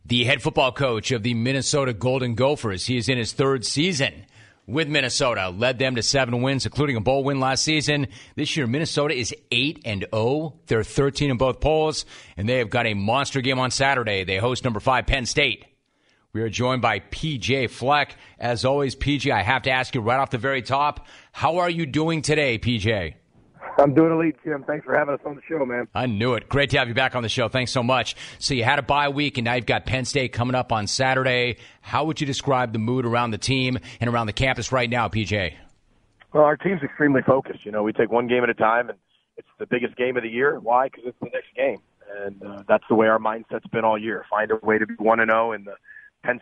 the head football coach of the Minnesota Golden Gophers. He is in his third season with Minnesota, led them to 7 wins, including a bowl win last season. This year, Minnesota is 8-0. They're 13 in both polls, and they have got a monster game on Saturday. They host number 5 Penn State. We are joined by PJ Fleck. As always, PJ, I have to ask you right off the very top, how are you doing today, PJ? I'm doing elite, Jim. Thanks for having us on the show, man. I knew it. Great to have you back on the show. Thanks so much. So you had a bye week, and now you've got Penn State coming up on Saturday. How would you describe the mood around the team and around the campus right now, PJ? Well, our team's extremely focused. You know, we take one game at a time, and it's the biggest game of the year. Why? Because it's the next game. And that's the way our mindset's been all year. Find a way to be 1-0 in the Penn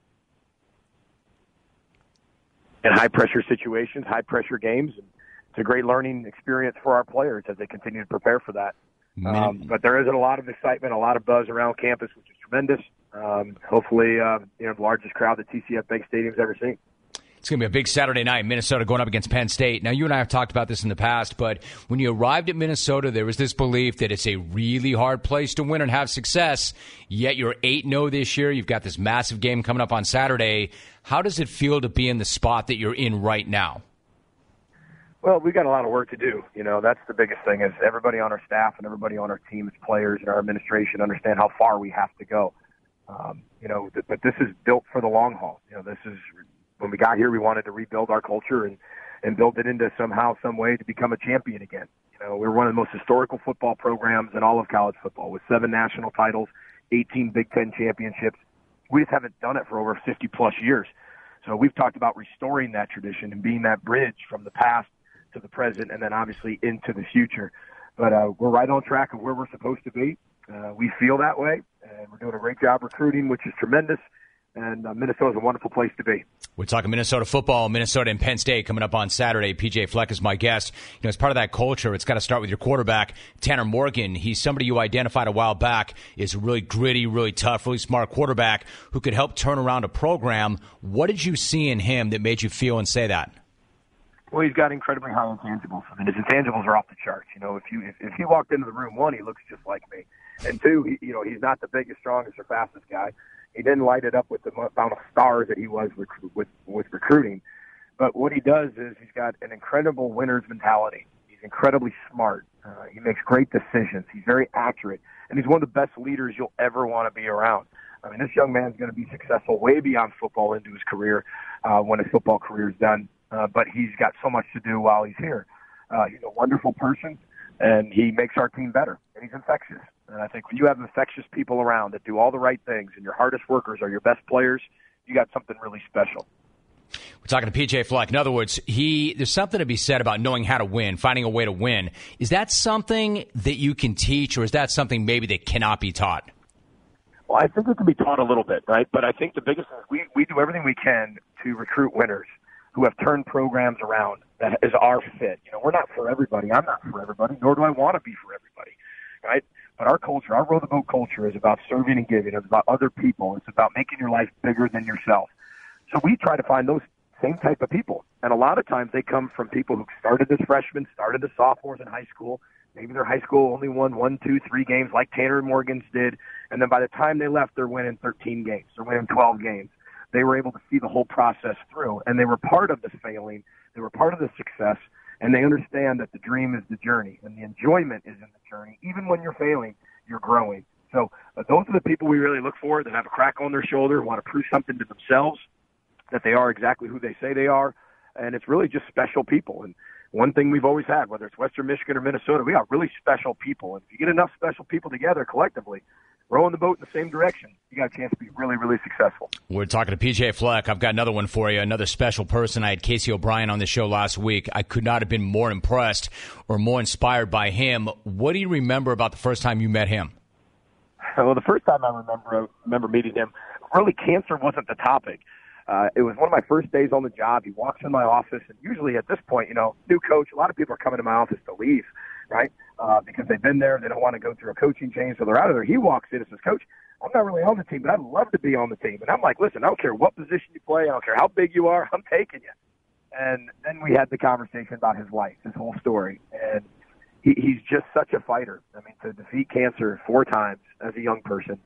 in high-pressure situations, high-pressure games. And it's a great learning experience for our players as they continue to prepare for that. But there is a lot of excitement, a lot of buzz around campus, which is tremendous. Hopefully, the largest crowd that TCF Bank Stadium's ever seen. It's going to be a big Saturday night, Minnesota going up against Penn State. Now, you and I have talked about this in the past, but when you arrived at Minnesota, there was this belief that it's a really hard place to win and have success, yet you're 8-0 this year. You've got this massive game coming up on Saturday. How does it feel to be in the spot that you're in right now? Well, we've got a lot of work to do. You know, that's the biggest thing is everybody on our staff and everybody on our team as players and our administration understand how far we have to go. But this is built for the long haul. You know, this is when we got here, we wanted to rebuild our culture and build it into somehow, some way to become a champion again. You know, we're one of the most historical football programs in all of college football with 7 national titles, 18 Big Ten championships. We just haven't done it for over 50-plus years. So we've talked about restoring that tradition and being that bridge from the past to the present, and then obviously into the future. But we're right on track of where we're supposed to be. We feel that way, and we're doing a great job recruiting, which is tremendous. And Minnesota's a wonderful place to be. We're talking Minnesota football, Minnesota and Penn State coming up on Saturday. PJ Fleck is my guest. You know, as part of that culture, it's got to start with your quarterback, Tanner Morgan. He's somebody you identified a while back is a really gritty, really tough, really smart quarterback who could help turn around a program. What did you see in him that made you feel and say that? Well, he's got incredibly high intangibles. I mean, his intangibles are off the charts. You know, if he walked into the room, 1, he looks just like me, and 2, he's not the biggest, strongest, or fastest guy. He didn't light it up with the amount of stars that he was with recruiting. But what he does is he's got an incredible winner's mentality. He's incredibly smart. He makes great decisions. He's very accurate, and he's one of the best leaders you'll ever want to be around. I mean, this young man's going to be successful way beyond football into his career when his football career is done. But he's got so much to do while he's here. He's a wonderful person, and he makes our team better, and he's infectious. And I think when you have infectious people around that do all the right things and your hardest workers are your best players, you got something really special. We're talking to PJ Fleck. In other words, there's something to be said about knowing how to win, finding a way to win. Is that something that you can teach, or is that something maybe that cannot be taught? Well, I think it can be taught a little bit, right? But I think the biggest thing is we do everything we can to recruit winners who have turned programs around that is our fit. You know, we're not for everybody. I'm not for everybody, nor do I want to be for everybody, right? But our culture, our row the boat culture is about serving and giving. It's about other people. It's about making your life bigger than yourself. So we try to find those same type of people. And a lot of times they come from people who started as freshmen, started as sophomores in high school. Maybe their high school only won 1, 2, 3 games like Tanner Morgan's did. And then by the time they left, they're winning 13 games. They're winning 12 games. They were able to see the whole process through. And they were part of the failing. They were part of the success. And they understand that the dream is the journey, and the enjoyment is in the journey. Even when you're failing, you're growing. So those are the people we really look for that have a crack on their shoulder, want to prove something to themselves, that they are exactly who they say they are. And it's really just special people. And one thing we've always had, whether it's Western Michigan or Minnesota, we got really special people. And if you get enough special people together collectively, rowing the boat in the same direction, you got a chance to be really, really successful. We're talking to PJ Fleck. I've got another one for you, another special person. I had Casey O'Brien on the show last week. I could not have been more impressed or more inspired by him. What do you remember about the first time you met him? Well, the first time I remember meeting him, really cancer wasn't the topic. It was one of my first days on the job. He walks in my office, and usually at this point, new coach, a lot of people are coming to my office to leave, right? Because they've been there. They don't want to go through a coaching change, so they're out of there. He walks in and says, Coach, I'm not really on the team, but I'd love to be on the team. And I'm like, listen, I don't care what position you play. I don't care how big you are. I'm taking you. And then we had the conversation about his life, his whole story. And he's just such a fighter. I mean, to defeat cancer 4 times as a young person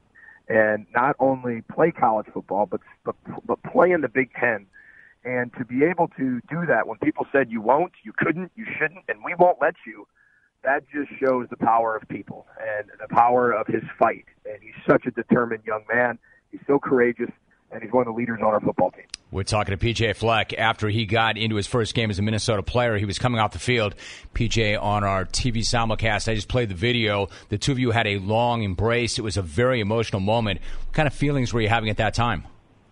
and not only play college football, but play in the Big Ten. And to be able to do that when people said you won't, you couldn't, you shouldn't, and we won't let you, that just shows the power of people and the power of his fight. And he's such a determined young man. He's so courageous, and he's one of the leaders on our football team. We're talking to P.J. Fleck after he got into his first game as a Minnesota player. He was coming off the field. P.J., on our TV simulcast, I just played the video. The two of you had a long embrace. It was a very emotional moment. What kind of feelings were you having at that time?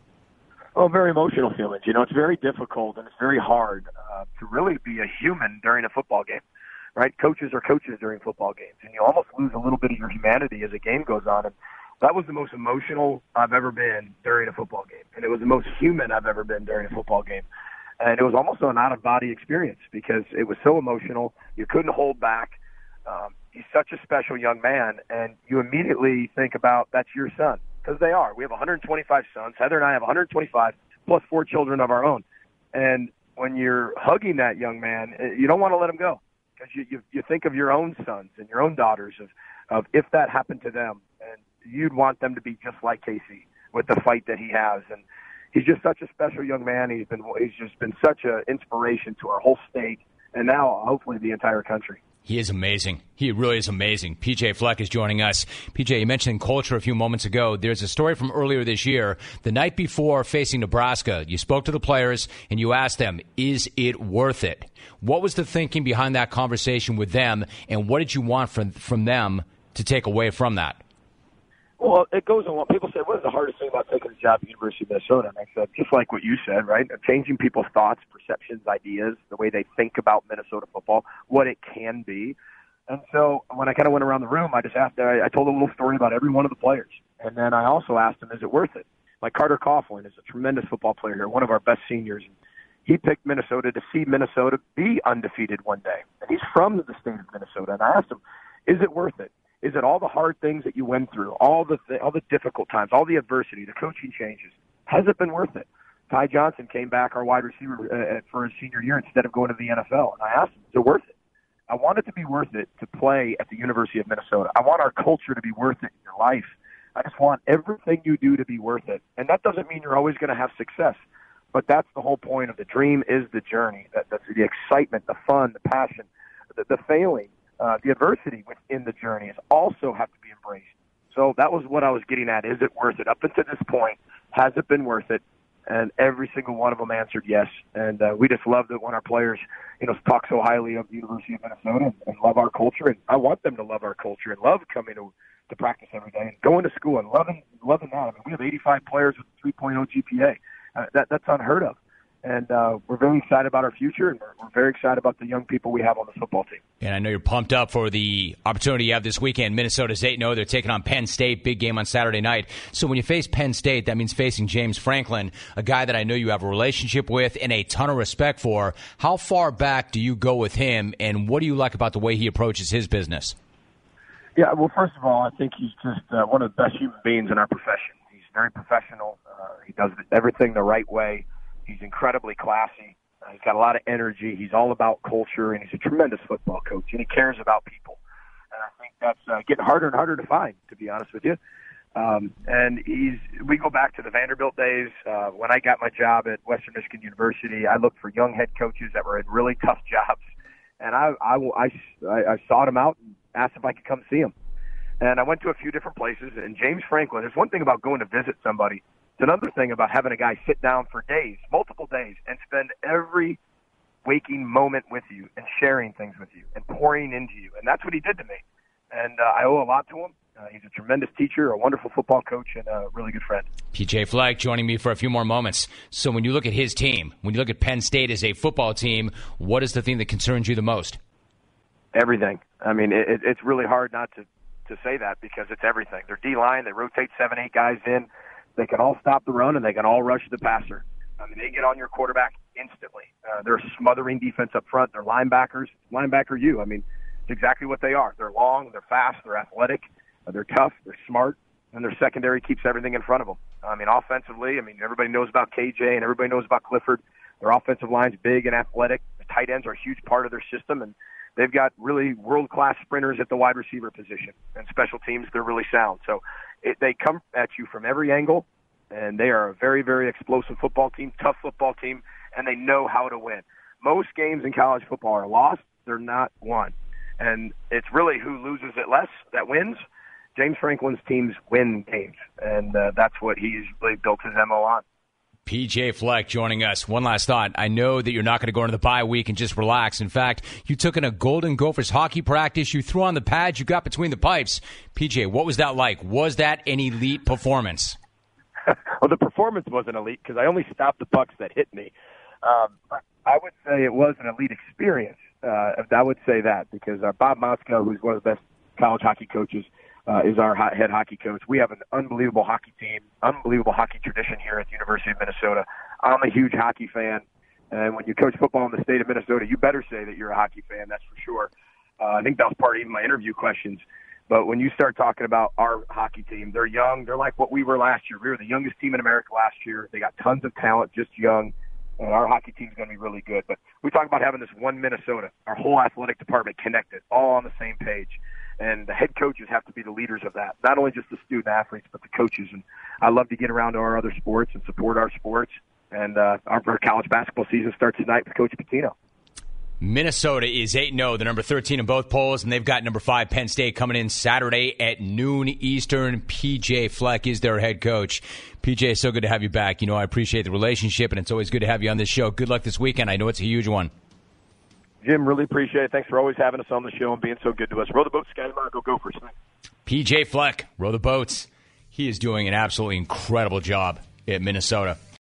Oh, very emotional feelings. You know, it's very difficult and it's very hard to really be a human during a football game, right? Coaches are coaches during football games, and you almost lose a little bit of your humanity as a game goes on. And that was the most emotional I've ever been during a football game, and it was the most human I've ever been during a football game. And it was almost an out-of-body experience because it was so emotional. You couldn't hold back. He's such a special young man, and you immediately think about that's your son. Because they are. We have 125 sons. Heather and I have 125 plus 4 children of our own. And when you're hugging that young man, you don't want to let him go because you think of your own sons and your own daughters of if that happened to them, and you'd want them to be just like Casey with the fight that he has. And he's just such a special young man. He's just been such an inspiration to our whole state and now hopefully the entire country. He is amazing. He really is amazing. P.J. Fleck is joining us. P.J., you mentioned culture a few moments ago. There's a story from earlier this year. The night before facing Nebraska, you spoke to the players and you asked them, is it worth it? What was the thinking behind that conversation with them, and what did you want from them to take away from that? Well, it goes along. People say, what is the hardest thing about taking a job at the University of Minnesota? And I said, just like what you said, right? Changing people's thoughts, perceptions, ideas, the way they think about Minnesota football, what it can be. And so when I kind of went around the room, I just asked, I told a little story about every one of the players. And then I also asked them, is it worth it? Like Carter Coughlin is a tremendous football player here, one of our best seniors. And he picked Minnesota to see Minnesota be undefeated one day. And he's from the state of Minnesota. And I asked him, is it worth it? Is it all the hard things that you went through, all the difficult times, all the adversity, the coaching changes? Has it been worth it? Ty Johnson came back, our wide receiver, for his senior year instead of going to the NFL. And I asked him, is it worth it? I want it to be worth it to play at the University of Minnesota. I want our culture to be worth it in your life. I just want everything you do to be worth it. And that doesn't mean you're always going to have success. But that's the whole point of the dream is the journey. That's the excitement, the fun, the passion, the failing. The adversity within the journey is also have to be embraced. So that was what I was getting at. Is it worth it? Up until this point, has it been worth it? And every single one of them answered yes. And we just loved it when our players, talk so highly of the University of Minnesota and love our culture. And I want them to love our culture and love coming to practice every day and going to school and loving that. I mean, we have 85 players with a 3.0 GPA. That's unheard of. And we're very excited about our future, and we're very excited about the young people we have on the football team. And I know you're pumped up for the opportunity you have this weekend. Minnesota's 8-0. They're taking on Penn State. Big game on Saturday night. So when you face Penn State, that means facing James Franklin, a guy that I know you have a relationship with and a ton of respect for. How far back do you go with him, and what do you like about the way he approaches his business? Yeah, well, first of all, I think he's just one of the best human beings in our profession. He's very professional. He does everything the right way. He's incredibly classy. He's got a lot of energy. He's all about culture, and he's a tremendous football coach, and he cares about people. And I think that's getting harder and harder to find, to be honest with you. And we go back to the Vanderbilt days. When I got my job at Western Michigan University, I looked for young head coaches that were in really tough jobs. And I sought him out and asked if I could come see him. And I went to a few different places. And James Franklin, there's one thing about going to visit somebody. It's another thing about having a guy sit down for days, multiple days, and spend every waking moment with you and sharing things with you and pouring into you. And that's what he did to me. And I owe a lot to him. He's a tremendous teacher, a wonderful football coach, and a really good friend. P.J. Fleck joining me for a few more moments. So when you look at his team, when you look at Penn State as a football team, what is the thing that concerns you the most? Everything. I mean, it's really hard not to say that because it's everything. Their D-line, they rotate 7-8 guys in. They can all stop the run, and they can all rush the passer. I mean, they get on your quarterback instantly. They're a smothering defense up front. They're linebackers. Linebacker you. I mean, it's exactly what they are. They're long, they're fast, they're athletic, they're tough, they're smart, and their secondary keeps everything in front of them. I mean, offensively, everybody knows about KJ and everybody knows about Clifford. Their offensive line's big and athletic. The tight ends are a huge part of their system, and they've got really world-class sprinters at the wide receiver position. And special teams, they're really sound. So They come at you from every angle, and they are a very, very explosive football team, tough football team, and they know how to win. Most games in college football are lost. They're not won. And it's really who loses it less that wins. James Franklin's teams win games, and that's what he's really built his MO on. PJ Fleck joining us. One last thought. I know that you're not going to go into the bye week and just relax. In fact, you took in a Golden Gophers hockey practice. You threw on the pads. You got between the pipes. PJ, what was that like? Was that an elite performance? Well, the performance wasn't elite because I only stopped the pucks that hit me. I would say it was an elite experience. I would say that because Bob Motzko, who's one of the best college hockey coaches, is our head hockey coach. We have an unbelievable hockey team, unbelievable hockey tradition here at the University of Minnesota. I'm a huge hockey fan, and when you coach football in the state of Minnesota, you better say that you're a hockey fan, that's for sure. I think that was part of even my interview questions. But when you start talking about our hockey team, they're young. They're like what we were last year. We were the youngest team in America last year. They got tons of talent, just young. And our hockey team's going to be really good. But we talk about having this one Minnesota, our whole athletic department connected, all on the same page. And the head coaches have to be the leaders of that, not only just the student athletes, but the coaches. And I love to get around to our other sports and support our sports. And our college basketball season starts tonight with Coach Pitino. Minnesota is 8-0, the number 13 in both polls, and they've got number 5 Penn State coming in Saturday at noon Eastern. PJ Fleck is their head coach. PJ, so good to have you back. You know, I appreciate the relationship, and it's always good to have you on this show. Good luck this weekend. I know it's a huge one. Jim, really appreciate it. Thanks for always having us on the show and being so good to us. Row the boat, Skymar, go Gophers. PJ Fleck, row the boats. He is doing an absolutely incredible job at Minnesota.